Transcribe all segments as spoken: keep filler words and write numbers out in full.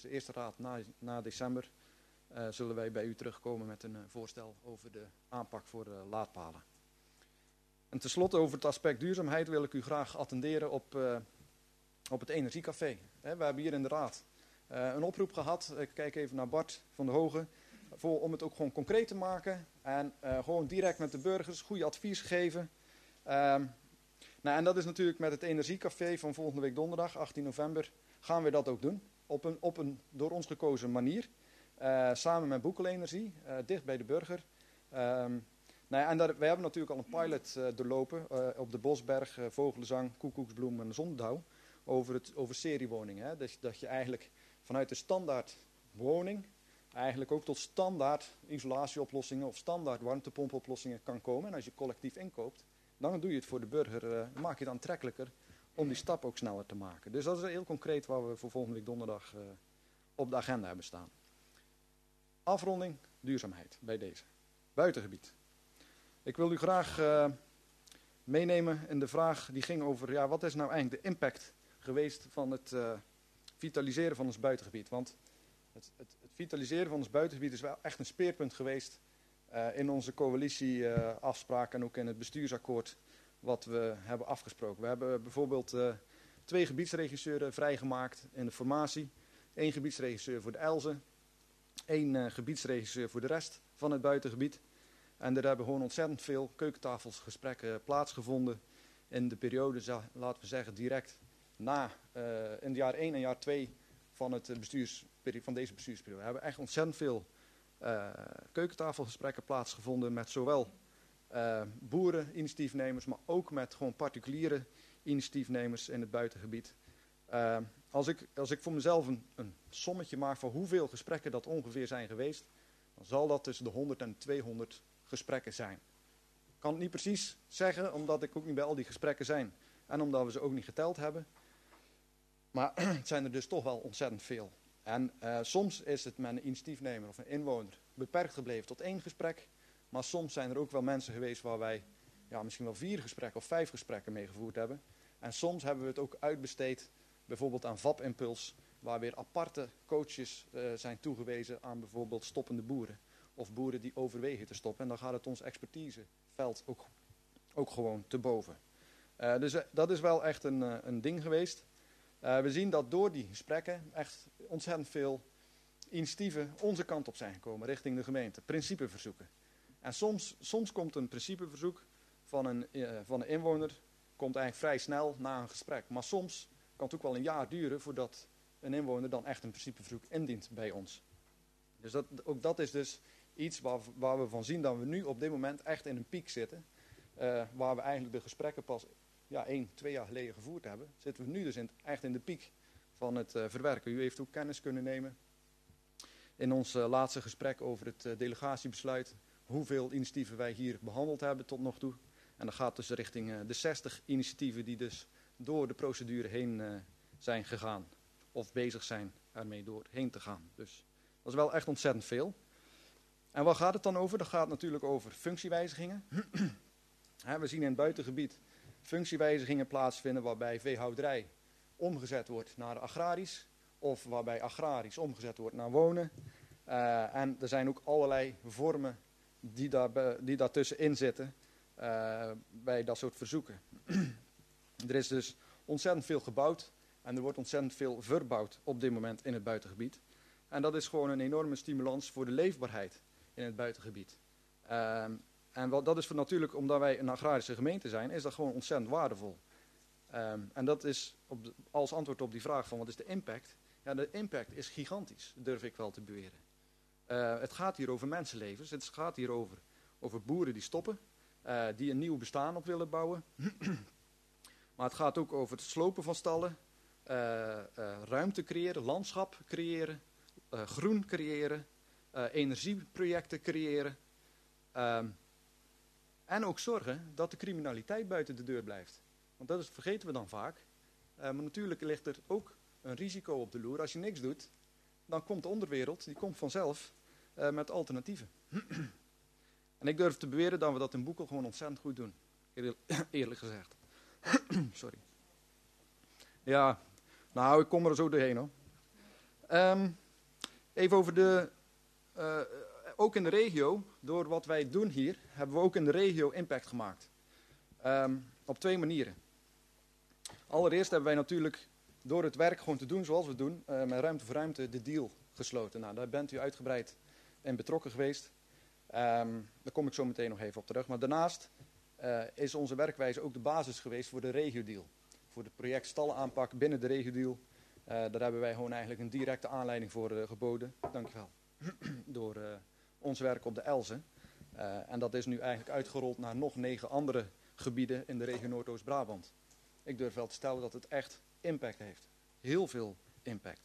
dus de eerste raad na, na december, uh, zullen wij bij u terugkomen met een uh, voorstel over de aanpak voor uh, laadpalen. En tenslotte over het aspect duurzaamheid wil ik u graag attenderen op, uh, op het Energiecafé. He, we hebben hier in de raad uh, een oproep gehad, ik kijk even naar Bart van der Hogen, voor, om het ook gewoon concreet te maken en uh, gewoon direct met de burgers goede advies geven. Um, nou, en dat is natuurlijk met het Energiecafé van volgende week donderdag, achttien november, gaan we dat ook doen. Op een, op een door ons gekozen manier. Uh, samen met Boekelenergie, uh, dicht bij de burger. Um, nou ja, en daar, wij hebben natuurlijk al een pilot uh, doorlopen uh, op de Bosberg, uh, Vogelenzang, Koekoeksbloem en Zondouw. Over, het, over seriewoningen. Hè? Dus, dat je eigenlijk vanuit de standaard woning eigenlijk ook tot standaard isolatieoplossingen of standaard warmtepompoplossingen kan komen. En als je collectief inkoopt, dan doe je het voor de burger, uh, maak je het aantrekkelijker om die stap ook sneller te maken. Dus dat is heel concreet wat we voor volgende week donderdag uh, op de agenda hebben staan. Afronding, duurzaamheid bij deze. Buitengebied. Ik wil u graag uh, meenemen in de vraag die ging over, ja, wat is nou eigenlijk de impact geweest van het uh, vitaliseren van ons buitengebied. Want het, het, het vitaliseren van ons buitengebied is wel echt een speerpunt geweest uh, in onze coalitieafspraak uh, en ook in het bestuursakkoord wat we hebben afgesproken. We hebben bijvoorbeeld uh, twee gebiedsregisseuren vrijgemaakt in de formatie. Eén gebiedsregisseur voor de Elzen. Één uh, gebiedsregisseur voor de rest van het buitengebied. En er hebben gewoon ontzettend veel keukentafelsgesprekken plaatsgevonden in de periode, laten we zeggen, direct na, uh, in jaar één en jaar twee van, het bestuurs, van deze bestuursperiode. We hebben echt ontzettend veel uh, keukentafelgesprekken plaatsgevonden met zowel uh, boeren, initiatiefnemers, maar ook met gewoon particuliere initiatiefnemers in het buitengebied. Uh, als, ik, als ik voor mezelf een, een sommetje maak van hoeveel gesprekken dat ongeveer zijn geweest, dan zal dat tussen de honderd en tweehonderd gesprekken zijn. Ik kan het niet precies zeggen, omdat ik ook niet bij al die gesprekken zijn. En omdat we ze ook niet geteld hebben. Maar het zijn er dus toch wel ontzettend veel. En uh, soms is het met een initiatiefnemer of een inwoner beperkt gebleven tot één gesprek. Maar soms zijn er ook wel mensen geweest waar wij ja, misschien wel vier gesprekken of vijf gesprekken mee gevoerd hebben. En soms hebben we het ook uitbesteed, bijvoorbeeld aan V A P-impuls, waar weer aparte coaches uh, zijn toegewezen aan bijvoorbeeld stoppende boeren. Of boeren die overwegen te stoppen. En dan gaat het ons expertiseveld ook, ook gewoon te boven. Uh, dus uh, dat is wel echt een, uh, een ding geweest. Uh, we zien dat door die gesprekken echt ontzettend veel initiatieven onze kant op zijn gekomen, richting de gemeente. Principeverzoeken. En soms, soms komt een principeverzoek van een, uh, van een inwoner, komt eigenlijk vrij snel na een gesprek. Maar soms kan het ook wel een jaar duren voordat een inwoner dan echt een principeverzoek indient bij ons. Dus dat, ook dat is dus iets waar, waar we van zien dat we nu op dit moment echt in een piek zitten. Uh, waar we eigenlijk de gesprekken pas ja, één, twee jaar geleden gevoerd hebben. Zitten we nu dus in, echt in de piek van het uh, verwerken. U heeft ook kennis kunnen nemen in ons uh, laatste gesprek over het uh, delegatiebesluit. Hoeveel initiatieven wij hier behandeld hebben tot nog toe. En dat gaat dus richting uh, de zestig initiatieven die dus door de procedure heen uh, zijn gegaan. Of bezig zijn ermee doorheen te gaan. Dus dat is wel echt ontzettend veel. En waar gaat het dan over? Dat gaat natuurlijk over functiewijzigingen. We zien in het buitengebied functiewijzigingen plaatsvinden waarbij veehouderij omgezet wordt naar agrarisch. Of waarbij agrarisch omgezet wordt naar wonen. Uh, en er zijn ook allerlei vormen die, daar, die daartussenin zitten uh, bij dat soort verzoeken. Er is dus ontzettend veel gebouwd en er wordt ontzettend veel verbouwd op dit moment in het buitengebied. En dat is gewoon een enorme stimulans voor de leefbaarheid in het buitengebied. Uh, en wat, dat is voor natuurlijk, omdat wij een agrarische gemeente zijn, is dat gewoon ontzettend waardevol. Um, en dat is op de, als antwoord op die vraag van wat is de impact? Ja, de impact is gigantisch, durf ik wel te beweren. Uh, het gaat hier over mensenlevens, het gaat hier over, over boeren die stoppen, uh, die een nieuw bestaan op willen bouwen. Maar het gaat ook over het slopen van stallen, uh, uh, ruimte creëren, landschap creëren, uh, groen creëren, uh, energieprojecten creëren. Um, en ook zorgen dat de criminaliteit buiten de deur blijft. Want dat is, vergeten we dan vaak. Uh, maar natuurlijk ligt er ook een risico op de loer. Als je niks doet, dan komt de onderwereld, die komt vanzelf uh, met alternatieven. En ik durf te beweren dat we dat in Boekel gewoon ontzettend goed doen. Eerlijk gezegd. Sorry. Ja, nou, ik kom er zo doorheen hoor. Um, even over de, uh, ook in de regio, door wat wij doen hier, hebben we ook in de regio impact gemaakt. Um, op twee manieren. Allereerst hebben wij natuurlijk door het werk gewoon te doen zoals we het doen, uh, met Ruimte voor Ruimte de deal gesloten. Nou, daar bent u uitgebreid in betrokken geweest. Um, daar kom ik zo meteen nog even op terug. Maar daarnaast uh, is onze werkwijze ook de basis geweest voor de regio-deal. Voor het project stallenaanpak binnen de regio-deal. Uh, daar hebben wij gewoon eigenlijk een directe aanleiding voor uh, geboden. Dankjewel. Door uh, ons werk op de Elzen. Uh, en dat is nu eigenlijk uitgerold naar nog negen andere gebieden in de regio Noordoost-Brabant. Ik durf wel te stellen dat het echt impact heeft. Heel veel impact.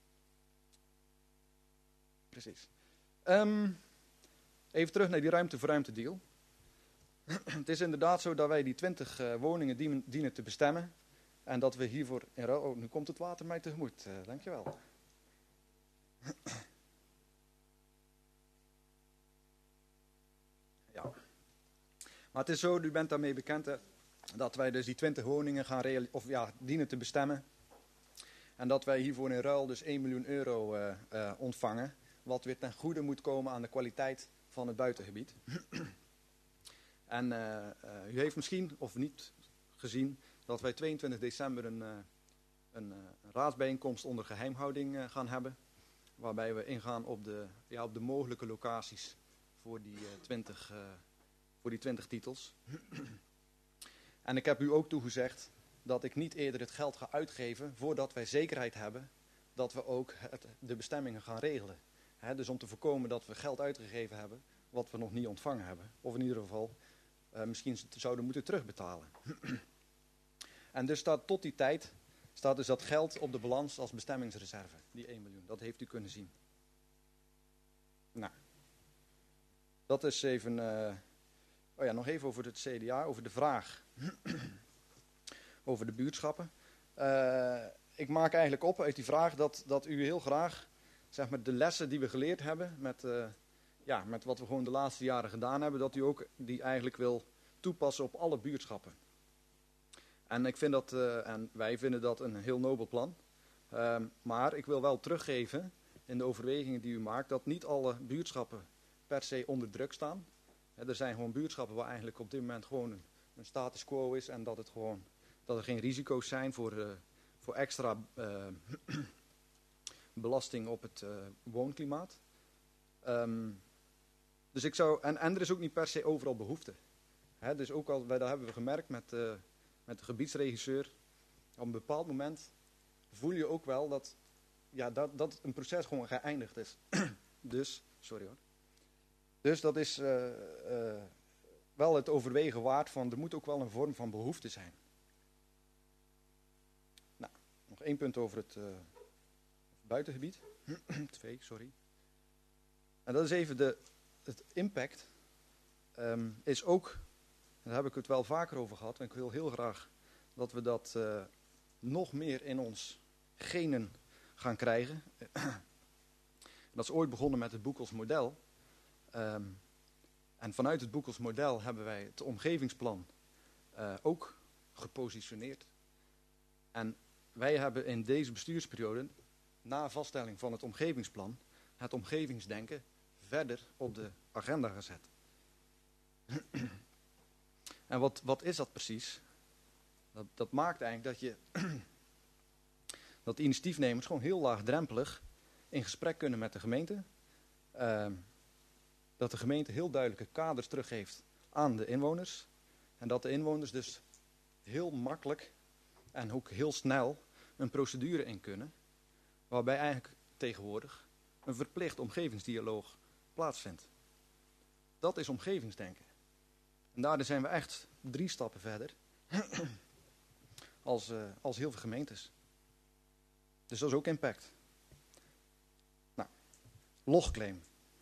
Precies. Um, even terug naar die ruimte voor ruimte deal. Het is inderdaad zo dat wij die twintig uh, woningen dienen, dienen te bestemmen. En dat we hiervoor in ruil... Oh, nu komt het water mij tegemoet. Uh, dankjewel. Ja. Maar het is zo, u bent daarmee bekend, hè, dat wij dus die twintig woningen gaan reali- of, ja, dienen te bestemmen. En dat wij hiervoor in ruil dus één miljoen euro uh, uh, ontvangen. Wat weer ten goede moet komen aan de kwaliteit van het buitengebied. En uh, uh, u heeft misschien, of niet, gezien dat wij tweeëntwintig december een, uh, een, uh, een raadsbijeenkomst onder geheimhouding uh, gaan hebben. Waarbij we ingaan op de, ja, op de mogelijke locaties voor die, uh, twintig, uh, voor die twintig titels. En ik heb u ook toegezegd dat ik niet eerder het geld ga uitgeven voordat wij zekerheid hebben dat we ook het, de bestemmingen gaan regelen. He, dus om te voorkomen dat we geld uitgegeven hebben wat we nog niet ontvangen hebben. Of in ieder geval uh, misschien zouden moeten terugbetalen. En dus staat tot die tijd staat dus dat geld op de balans als bestemmingsreserve. Die één miljoen, dat heeft u kunnen zien. Nou, dat is even... Uh, oh ja, nog even over het C D A, over de vraag over de buurtschappen. Uh, ik maak eigenlijk op uit die vraag dat, dat u heel graag, zeg maar, de lessen die we geleerd hebben met, uh, ja, met wat we gewoon de laatste jaren gedaan hebben, dat u ook die eigenlijk wil toepassen op alle buurtschappen. En ik vind dat, uh, en wij vinden dat een heel nobel plan. Uh, maar ik wil wel teruggeven in de overwegingen die u maakt, dat niet alle buurtschappen per se onder druk staan. He, er zijn gewoon buurtschappen waar eigenlijk op dit moment gewoon een, een status quo is en dat, het gewoon, dat er geen risico's zijn voor, uh, voor extra uh, belasting op het uh, woonklimaat. Um, dus ik zou, en, en er is ook niet per se overal behoefte. He, dus ook al, dat hebben we gemerkt met, uh, met de gebiedsregisseur. Op een bepaald moment voel je ook wel dat, ja, dat, dat een proces gewoon geëindigd is. Dus, sorry hoor. Dus dat is uh, uh, wel het overwegen waard van, er moet ook wel een vorm van behoefte zijn. Nou, nog één punt over het uh, buitengebied. Twee, sorry. En dat is even de, het impact. Um, is ook, en daar heb ik het wel vaker over gehad, en ik wil heel graag dat we dat uh, nog meer in ons genen gaan krijgen. Dat is ooit begonnen met het Boekels model. Um, en vanuit het Boekels model hebben wij het omgevingsplan uh, ook gepositioneerd. En wij hebben in deze bestuursperiode, na vaststelling van het omgevingsplan, het omgevingsdenken verder op de agenda gezet. En wat, wat is dat precies? Dat, dat maakt eigenlijk dat je dat initiatiefnemers gewoon heel laagdrempelig in gesprek kunnen met de gemeente. Uh, dat de gemeente heel duidelijke kaders teruggeeft aan de inwoners. En dat de inwoners dus heel makkelijk en ook heel snel een procedure in kunnen. Waarbij eigenlijk tegenwoordig een verplicht omgevingsdialoog plaatsvindt. Dat is omgevingsdenken. En daardoor zijn we echt drie stappen verder als, uh, als heel veel gemeentes. Dus dat is ook impact. Nou, logclaim.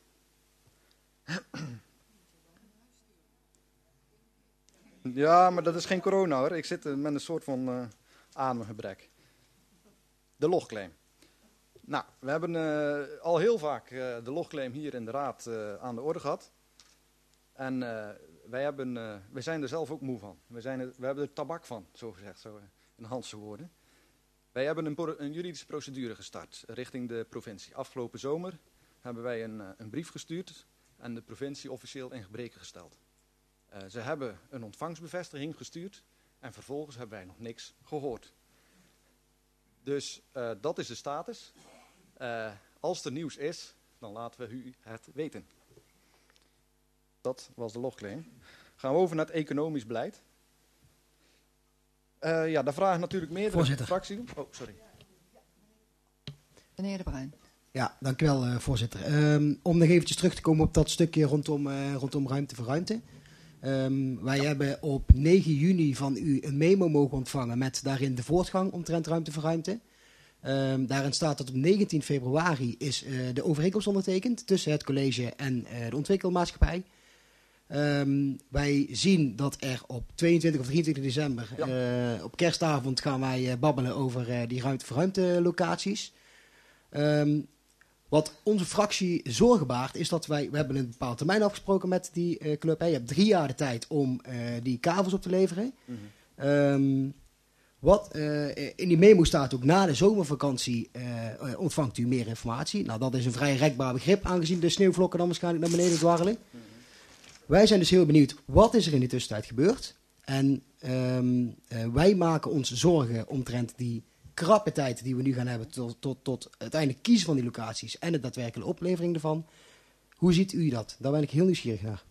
Ja, maar dat is geen corona hoor. Ik zit met een soort van uh, ademgebrek. De logclaim. Nou, we hebben uh, al heel vaak uh, de logclaim hier in de raad uh, aan de orde gehad. En uh, wij, hebben, uh, wij zijn er zelf ook moe van. We, zijn er, we hebben er tabak van, zo gezegd, zo, in Hanse woorden. Wij hebben een, pro- een juridische procedure gestart richting de provincie. Afgelopen zomer hebben wij een, uh, een brief gestuurd en de provincie officieel in gebreke gesteld. Uh, ze hebben een ontvangstbevestiging gestuurd en vervolgens hebben wij nog niks gehoord. Dus uh, dat is de status. Uh, als er nieuws is, dan laten we u het weten. Dat was de logclaim. Gaan we over naar het economisch beleid. Uh, ja, daar vragen natuurlijk meerdere fracties. Oh, sorry. Meneer De Bruin. Ja, dank u wel, uh, voorzitter. Um, om nog eventjes terug te komen op dat stukje rondom, uh, rondom ruimte voor ruimte. Um, wij ja. hebben op negen juni van u een memo mogen ontvangen met daarin de voortgang omtrent ruimte voor ruimte. Um, daarin staat dat op negentien februari is uh, de overeenkomst ondertekend tussen het college en uh, de ontwikkelmaatschappij. Um, wij zien dat er op tweeëntwintig of drieëntwintig december, ja. uh, op kerstavond, gaan wij uh, babbelen over uh, die ruimte voor ruimte locaties. Um, wat onze fractie zorgen baart is dat wij, we hebben een bepaald termijn afgesproken met die uh, club. Hè. Je hebt drie jaar de tijd om uh, die kavels op te leveren. Mm-hmm. Um, wat uh, in die memo staat ook, na de zomervakantie uh, ontvangt u meer informatie. Nou, dat is een vrij rekbaar begrip, aangezien de sneeuwvlokken dan waarschijnlijk naar beneden dwarrelen. Mm-hmm. Wij zijn dus heel benieuwd, wat is er in de tussentijd gebeurd? En um, uh, wij maken ons zorgen omtrent die krappe tijd die we nu gaan hebben tot, tot, tot uiteindelijk kiezen van die locaties en de daadwerkelijke oplevering ervan. Hoe ziet u dat? Daar ben ik heel nieuwsgierig naar.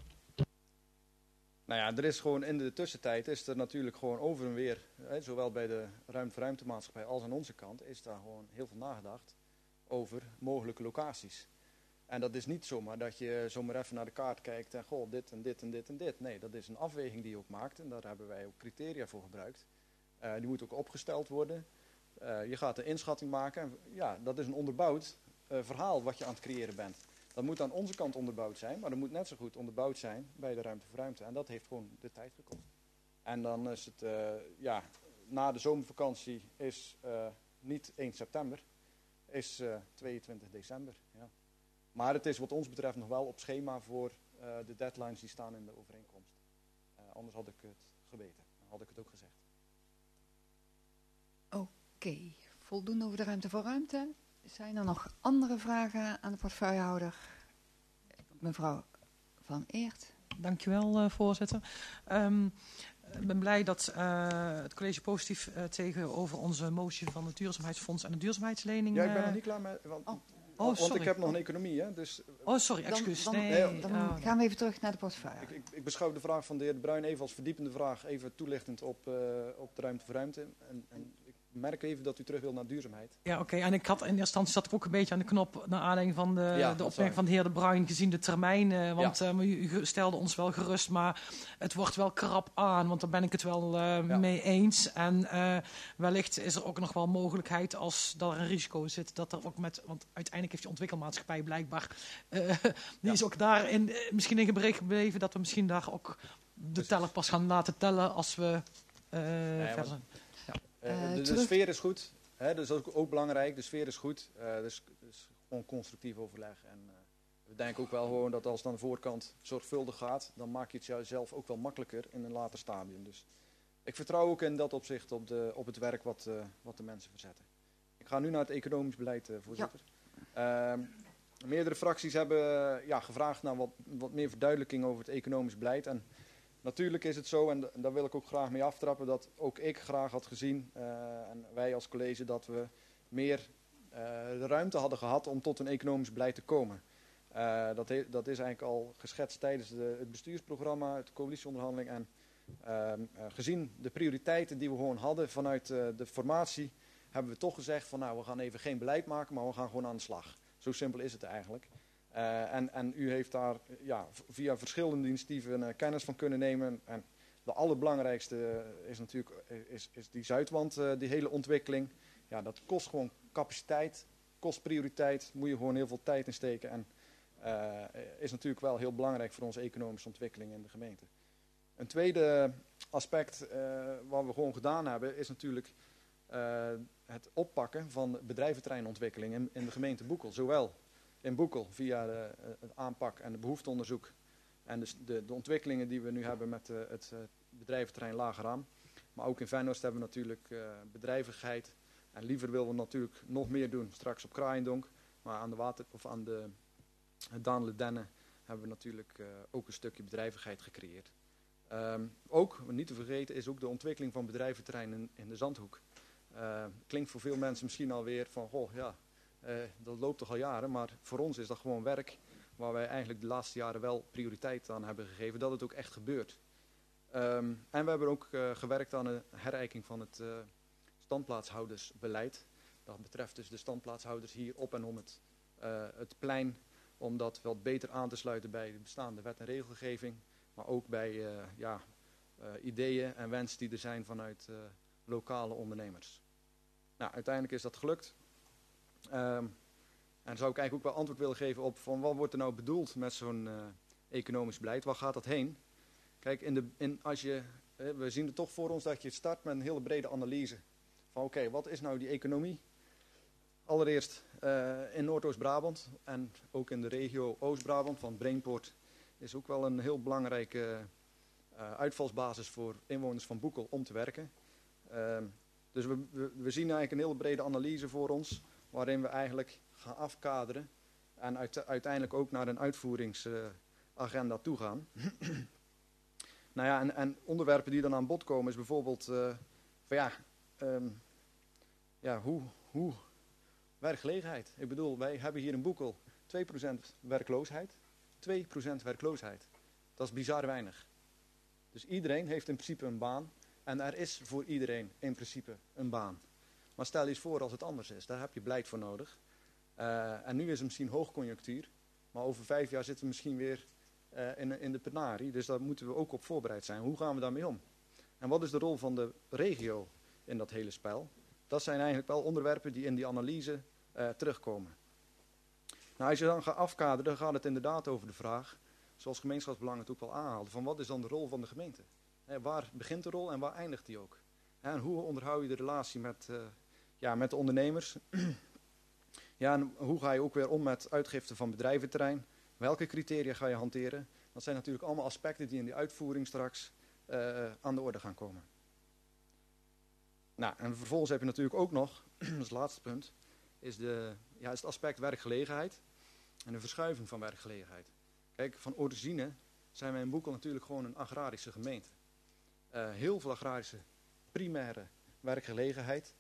Nou ja, er is gewoon in de tussentijd is er natuurlijk gewoon over en weer, hè, zowel bij de ruimte voor ruimtemaatschappij als aan onze kant, is daar gewoon heel veel nagedacht over mogelijke locaties. En dat is niet zomaar dat je zomaar even naar de kaart kijkt en goh, dit en dit en dit en dit. Nee, dat is een afweging die je ook maakt en daar hebben wij ook criteria voor gebruikt. Uh, die moet ook opgesteld worden. Uh, je gaat een inschatting maken en ja, dat is een onderbouwd uh, verhaal wat je aan het creëren bent. Dat moet aan onze kant onderbouwd zijn, maar dat moet net zo goed onderbouwd zijn bij de ruimte voor ruimte. En dat heeft gewoon de tijd gekost. En dan is het, uh, ja, na de zomervakantie is uh, niet één september, is uh, tweeëntwintig december. Ja. Maar het is wat ons betreft nog wel op schema voor uh, de deadlines die staan in de overeenkomst. Uh, anders had ik het geweten, dan had ik het ook gezegd. Oké, okay. Voldoende over de ruimte voor ruimte. Zijn er nog andere vragen aan de portefeuillehouder? Mevrouw Van Eert. Dankjewel, uh, voorzitter. Um, Ik ben blij dat uh, het college positief uh, tegenover onze motie van het Duurzaamheidsfonds en de duurzaamheidslening... Ja, ik ben nog niet klaar met... Want, oh. Oh, want sorry. ik heb nog een economie, hè. Dus, oh, sorry, excuus. Dan, dan, nee, nee, dan oh. gaan we even terug naar de portefeuille. Ik, ik, ik beschouw de vraag van de heer De Bruin even als verdiepende vraag, even toelichtend op, uh, op de ruimte voor ruimte. En, en ik merk even dat u terug wil naar duurzaamheid. Ja, oké. Okay. En ik had in eerste instantie zat ik ook een beetje aan de knop naar aanleiding van de, ja, de opmerking van de heer De Bruin gezien de termijn. Uh, want ja. uh, u, u stelde ons wel gerust, maar het wordt wel krap aan. Want daar ben ik het wel uh, ja. mee eens. En uh, wellicht is er ook nog wel mogelijkheid als er een risico zit dat er ook met... Want uiteindelijk heeft die ontwikkelmaatschappij blijkbaar... Uh, die ja. is ook daarin uh, misschien in gebrek gebleven dat we misschien daar ook de dus teller pas gaan laten tellen als we uh, nee, verder zijn. Uh, de, de sfeer is goed, hè, dat is ook, ook belangrijk, de sfeer is goed, uh, dus, dus gewoon constructief overleg. En, uh, we denken ook wel gewoon dat als het aan de voorkant zorgvuldig gaat, dan maak je het jezelf ook wel makkelijker in een later stadium. Dus ik vertrouw ook in dat opzicht op, de, op het werk wat, uh, wat de mensen verzetten. Ik ga nu naar het economisch beleid, uh, voorzitter. Ja. Uh, meerdere fracties hebben uh, ja, gevraagd naar wat, wat meer verduidelijking over het economisch beleid. En natuurlijk is het zo, en daar wil ik ook graag mee aftrappen, dat ook ik graag had gezien, uh, en wij als college, dat we meer uh, de ruimte hadden gehad om tot een economisch beleid te komen. Uh, dat, he, dat is eigenlijk al geschetst tijdens de, het bestuursprogramma, het coalitieonderhandeling. En uh, uh, gezien de prioriteiten die we gewoon hadden vanuit uh, de formatie, hebben we toch gezegd van nou, we gaan even geen beleid maken, maar we gaan gewoon aan de slag. Zo simpel is het eigenlijk. Uh, en, en u heeft daar ja, via verschillende initiatieven uh, kennis van kunnen nemen. En de allerbelangrijkste is natuurlijk is, is die Zuidwand, uh, die hele ontwikkeling. Ja, dat kost gewoon capaciteit, kost prioriteit, moet je gewoon heel veel tijd in steken. En uh, is natuurlijk wel heel belangrijk voor onze economische ontwikkeling in de gemeente. Een tweede aspect uh, wat we gewoon gedaan hebben, is natuurlijk uh, het oppakken van bedrijventerreinontwikkeling in, in de gemeente Boekel. Zowel in Boekel via de, het aanpak en het behoefteonderzoek en de, de, de ontwikkelingen die we nu hebben met uh, het uh, bedrijventerrein Lager Am. Maar ook in Venhorst hebben we natuurlijk uh, bedrijvigheid En liever willen we natuurlijk nog meer doen straks op Kraaiendonk. Maar aan de water of aan de Daanle Dennen hebben we natuurlijk uh, ook een stukje bedrijvigheid gecreëerd. Um, ook, niet te vergeten, is ook de ontwikkeling van bedrijventerrein in, in de Zandhoek. Uh, klinkt voor veel mensen misschien alweer van, goh, ja, uh, dat loopt toch al jaren. Maar voor ons is dat gewoon werk waar wij eigenlijk de laatste jaren wel prioriteit aan hebben gegeven, dat het ook echt gebeurt. Um, en we hebben ook uh, gewerkt aan een herijking van het uh, standplaatshoudersbeleid. Dat betreft dus de standplaatshouders hier op en om het, uh, het plein, om dat wat beter aan te sluiten bij de bestaande wet en regelgeving. Maar ook bij uh, ja, uh, ideeën en wensen die er zijn vanuit uh, lokale ondernemers. Nou, uiteindelijk is dat gelukt. Um, en zou ik eigenlijk ook wel antwoord willen geven op van wat wordt er nou bedoeld met zo'n uh, economisch beleid? Waar gaat dat heen? Kijk, in de, in, als je, uh, we zien er toch voor ons dat je start met een hele brede analyse. Van oké, okay, wat is nou die economie? Allereerst uh, in Noordoost-Brabant en ook in de regio Oost-Brabant van Brainport is ook wel een heel belangrijke uh, uitvalsbasis voor inwoners van Boekel om te werken. Uh, dus we, we, we zien eigenlijk een hele brede analyse voor ons, waarin we eigenlijk gaan afkaderen en uit, uiteindelijk ook naar een uitvoeringsagenda uh, toe gaan. Nou ja, en, en onderwerpen die dan aan bod komen is bijvoorbeeld uh, van ja, um, ja hoe, hoe werkgelegenheid. Ik bedoel, wij hebben hier in Boekel twee procent werkloosheid. twee procent werkloosheid. Dat is bizar weinig. Dus iedereen heeft in principe een baan. En er is voor iedereen in principe een baan. Maar stel je eens voor als het anders is. Daar heb je beleid voor nodig. Uh, en nu is het misschien hoogconjunctuur. Maar over vijf jaar zitten we misschien weer uh, in, in de penarie. Dus daar moeten we ook op voorbereid zijn. Hoe gaan we daarmee om? En wat is de rol van de regio in dat hele spel? Dat zijn eigenlijk wel onderwerpen die in die analyse uh, terugkomen. Nou, als je dan gaat afkaderen, dan gaat het inderdaad over de vraag, zoals gemeenschapsbelang het ook wel aanhaalde, van wat is dan de rol van de gemeente? He, waar begint de rol en waar eindigt die ook? En hoe onderhoud je de relatie met, uh, ja, met de ondernemers? Ja, en hoe ga je ook weer om met uitgifte van bedrijventerrein? Welke criteria ga je hanteren? Dat zijn natuurlijk allemaal aspecten die in die uitvoering straks uh, aan de orde gaan komen. Nou, en vervolgens heb je natuurlijk ook nog, dat is het laatste punt, is, de, ja, is het aspect werkgelegenheid en de verschuiving van werkgelegenheid. Kijk, van origine zijn wij in Boekel natuurlijk gewoon een agrarische gemeente. Uh, heel veel agrarische primaire werkgelegenheid.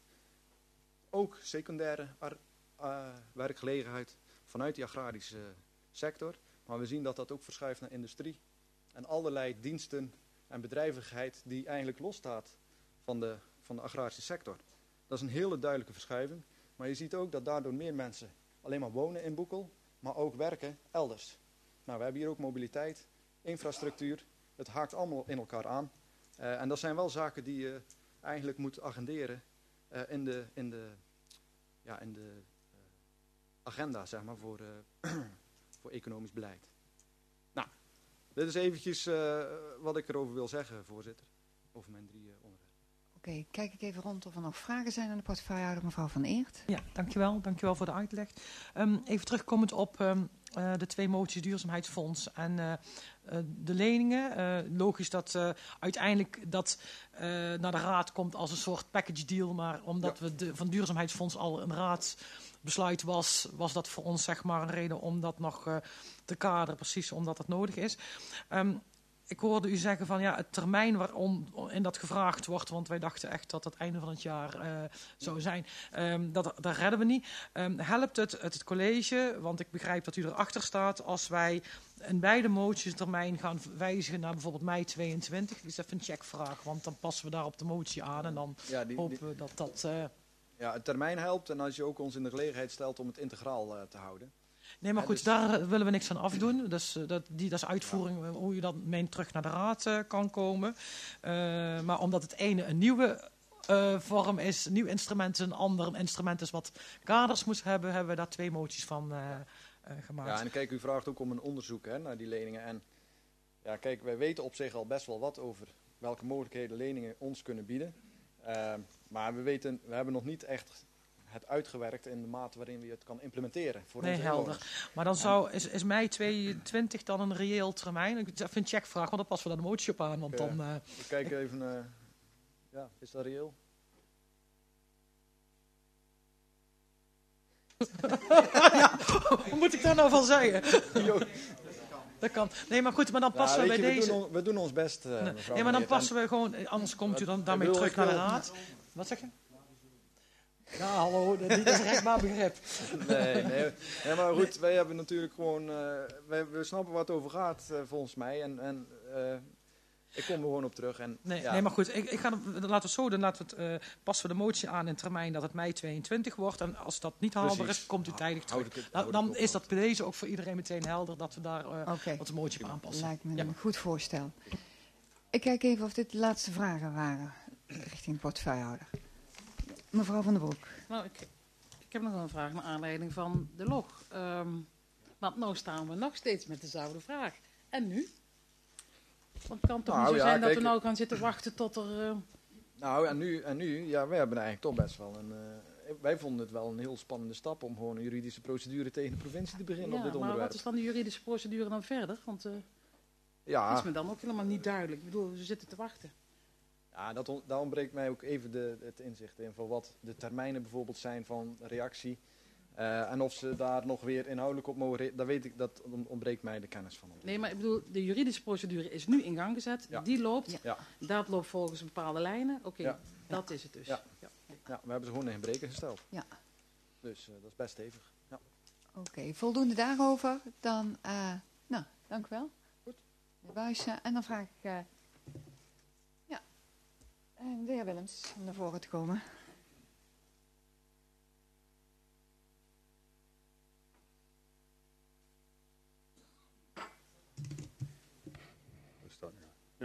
Ook secundaire ar, uh, werkgelegenheid vanuit die agrarische sector. Maar we zien dat dat ook verschuift naar industrie. En allerlei diensten en bedrijvigheid die eigenlijk losstaat van de, van de agrarische sector. Dat is een hele duidelijke verschuiving. Maar je ziet ook dat daardoor meer mensen alleen maar wonen in Boekel, maar ook werken elders. Nou, we hebben hier ook mobiliteit, infrastructuur. Het haakt allemaal in elkaar aan. Uh, en dat zijn wel zaken die je eigenlijk moet agenderen uh, in de, in de, ja, in de uh, agenda, zeg maar, voor, uh, voor economisch beleid. Nou, dit is eventjes uh, wat ik erover wil zeggen, voorzitter, over mijn drie uh, onderwerpen. Oké, okay, kijk ik even rond of er nog vragen zijn aan de portefeuillehouder, mevrouw Van Eert. Ja, dankjewel. Dankjewel voor de uitleg. Um, even terugkomend op um, uh, de twee moties duurzaamheidsfonds en uh, uh, de leningen. Uh, logisch dat uh, uiteindelijk dat uh, naar de raad komt als een soort package deal, maar omdat ja. we de, van duurzaamheidsfonds al een raadsbesluit was, was dat voor ons zeg maar een reden om dat nog uh, te kaderen, precies omdat dat nodig is. Um, Ik hoorde u zeggen van ja, het termijn waarom in dat gevraagd wordt, want wij dachten echt dat het einde van het jaar uh, zou zijn, um, dat, dat redden we niet. Um, helpt het, het het college, want ik begrijp dat u erachter staat, als wij in beide moties termijn gaan wijzigen naar bijvoorbeeld mei tweeëntwintig. Dat is even een checkvraag, want dan passen we daar op de motie aan en dan ja, die, hopen we dat dat... Uh... Ja, het termijn helpt en als je ook ons in de gelegenheid stelt om het integraal uh, te houden. Nee, maar goed, dus daar willen we niks van afdoen. Dus, dat, die, dat is uitvoering ja. hoe je dan mee terug naar de raad uh, kan komen. Uh, maar omdat het ene een nieuwe uh, vorm is, een nieuw instrument, een ander een instrument is wat kaders moet hebben, hebben we daar twee moties van uh, uh, gemaakt. Ja, en kijk, u vraagt ook om een onderzoek hè, naar die leningen. En ja, kijk, wij weten op zich al best wel wat over welke mogelijkheden leningen ons kunnen bieden. Uh, maar we weten, we hebben nog niet echt het uitgewerkt in de mate waarin we het kan implementeren. Voor nee, onze helder. inwoners. Maar dan zou, is, is mei tweeëntwintig dan een reëel termijn? Ik vind een checkvraag, want dan passen we daar de motie op aan. Want ja, dan, uh, we kijken even, uh, ja, is dat reëel? Ja, wat moet ik daar nou van zeggen? Dat kan. Nee, maar goed, maar dan passen Ja, we weet bij je, we deze... doen, on- we doen ons best, uh, Nee, mevrouw nee, maar dan Meneer. passen we gewoon... Anders komt u dan Wat- daarmee wil terug ik naar de wel- raad. Wat zeg je? Ja, hallo, dit is recht maar begrip. Nee, nee, nee, maar goed, wij hebben natuurlijk gewoon, uh, wij, we snappen wat het over gaat, uh, volgens mij. En, en uh, ik kom er gewoon op terug. En, Nee, ja. nee, maar goed, ik, ik ga, dan laten we het zo doen. Laten we het, uh, passen we de motie aan in termijn dat het mei tweeëntwintig wordt. En als dat niet haalbaar Precies. is, komt u tijdig Houd terug. ik het- Dan, houd ik dan op, is dat want- bij deze ook voor iedereen meteen helder dat we daar uh, Oké, wat de motie op aanpassen. lijkt me Ja. een goed voorstel. Ik kijk even of dit de laatste vragen waren richting de portefeuillehouder. Mevrouw van der Broek. Nou, ik, ik heb nog een vraag naar aanleiding van de log. Um, want nu staan we nog steeds met dezelfde vraag. En nu? Want het kan toch Nou, niet zo ja, zijn dat kijk, we nou gaan zitten wachten tot er... Uh... Nou, en nu, en nu, ja, wij hebben eigenlijk toch best wel een... Uh, wij vonden het wel een heel spannende stap om gewoon een juridische procedure tegen de provincie te beginnen Ja, op dit maar onderwerp. wat is dan de juridische procedure dan verder? Want uh, Ja. dat is me dan ook helemaal niet duidelijk. Ik bedoel, we zitten te wachten. Ja, dat on, daar ontbreekt mij ook even de, het inzicht in van wat de termijnen bijvoorbeeld zijn van reactie. Uh, en of ze daar nog weer inhoudelijk op mogen, re- daar weet ik, dat ontbreekt mij de kennis van. Nee, maar ik bedoel, de juridische procedure is nu in gang gezet. Ja. Die loopt. Ja. Ja. Dat loopt volgens bepaalde lijnen. Oké, okay, Ja. dat is het dus. Ja. Ja, we hebben ze gewoon in gebreken gesteld. Ja. Dus uh, dat is best stevig. Ja. Oké, okay, voldoende daarover. Dan, uh, nou, dank u wel. Goed. De Buijsen. En dan vraag ik, uh, ja, en de heer Willems om naar voren te komen. Ja,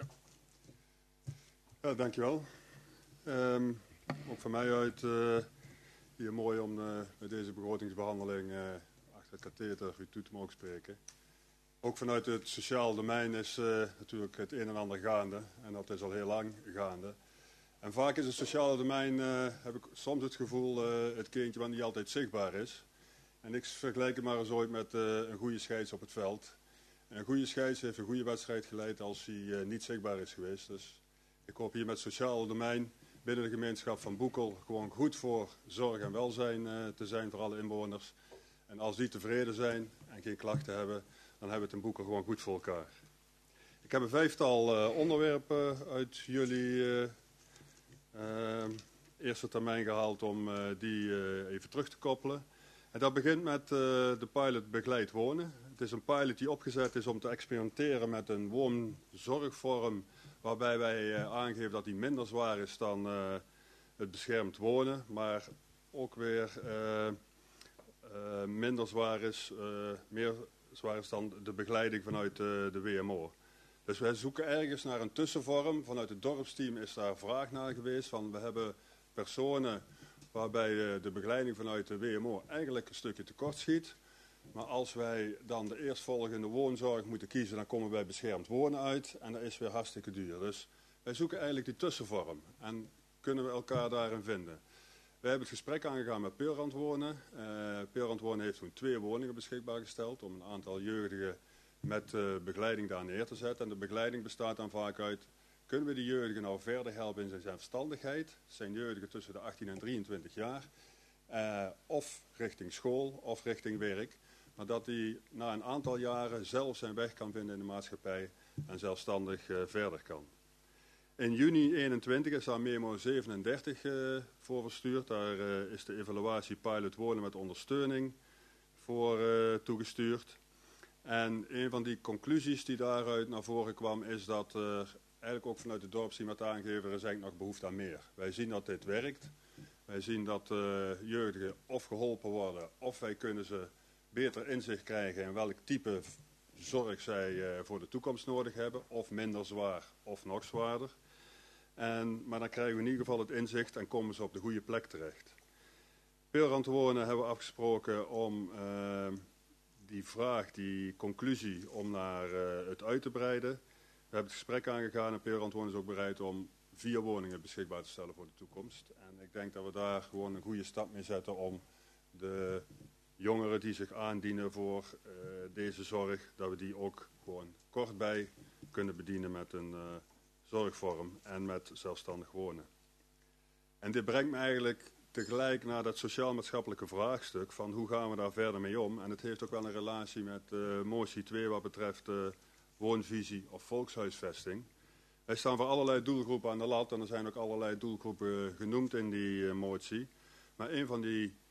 ja dankjewel. Um, ook van mij uit uh, hier mooi om uh, met deze begrotingsbehandeling uh, achter het katheter u toe te mogen spreken. Ook vanuit het sociaal domein is uh, natuurlijk het een en ander gaande. En dat is al heel lang gaande. En vaak is het sociale domein, uh, heb ik soms het gevoel, uh, het kindje wat niet altijd zichtbaar is. En ik vergelijk het maar eens ooit met uh, een goede scheids op het veld. En een goede scheids heeft een goede wedstrijd geleid als hij uh, niet zichtbaar is geweest. Dus ik hoop hier met het sociale domein binnen de gemeenschap van Boekel gewoon goed voor zorg en welzijn uh, te zijn voor alle inwoners. En als die tevreden zijn en geen klachten hebben, dan hebben we het in Boekel gewoon goed voor elkaar. Ik heb een vijftal uh, onderwerpen uit jullie uh, uh, eerste termijn gehaald om uh, die uh, even terug te koppelen. En dat begint met uh, de pilot begeleid wonen. Het is een pilot die opgezet is om te experimenteren met een woonzorgvorm waarbij wij uh, aangeven dat die minder zwaar is dan uh, het beschermd wonen, maar ook weer uh, uh, minder zwaar is, uh, meer zwaar is dan de begeleiding vanuit uh, de W M O. Dus wij zoeken ergens naar een tussenvorm. Vanuit het dorpsteam is daar vraag naar geweest. Van we hebben personen waarbij uh, de begeleiding vanuit de W M O eigenlijk een stukje tekort schiet. Maar als wij dan de eerstvolgende woonzorg moeten kiezen, dan komen wij beschermd wonen uit. En dat is weer hartstikke duur. Dus wij zoeken eigenlijk die tussenvorm. En kunnen we elkaar daarin vinden. Wij hebben het gesprek aangegaan met Peelrand Wonen. Uh, Peelrand Wonen heeft toen twee woningen beschikbaar gesteld om een aantal jeugdigen met uh, begeleiding daar neer te zetten. En de begeleiding bestaat dan vaak uit, kunnen we die jeugdigen nou verder helpen in zijn zelfstandigheid? Het zijn jeugdigen tussen de achttien en drieëntwintig jaar. Uh, of richting school of richting werk. Maar dat hij na een aantal jaren zelf zijn weg kan vinden in de maatschappij en zelfstandig uh, verder kan. In juni eenentwintig is daar memo zevenendertig uh, voor verstuurd. Daar uh, is de evaluatie pilot wonen met ondersteuning voor uh, toegestuurd. En een van die conclusies die daaruit naar voren kwam is dat er eigenlijk ook vanuit het dorpsteam werd aangegeven, er is eigenlijk nog behoefte aan meer. Wij zien dat dit werkt. Wij zien dat uh, jeugdigen of geholpen worden of wij kunnen ze beter inzicht krijgen in welk type zorg zij uh, voor de toekomst nodig hebben. Of minder zwaar of nog zwaarder. En, maar dan krijgen we in ieder geval het inzicht en komen ze op de goede plek terecht. Peelrand Wonen hebben we afgesproken om uh, die vraag, die conclusie, om naar uh, het uit te breiden. We hebben het gesprek aangegaan en Peelrand Wonen is ook bereid om vier woningen beschikbaar te stellen voor de toekomst. En ik denk dat we daar gewoon een goede stap mee zetten om de jongeren die zich aandienen voor uh, deze zorg, dat we die ook gewoon kort bij kunnen bedienen met een uh, zorgvorm en met zelfstandig wonen. En dit brengt me eigenlijk tegelijk naar dat sociaal-maatschappelijke vraagstuk van hoe gaan we daar verder mee om. En het heeft ook wel een relatie met uh, motie twee wat betreft uh, woonvisie of volkshuisvesting. Wij staan voor allerlei doelgroepen aan de lat en er zijn ook allerlei doelgroepen genoemd in die uh, motie. Maar een van die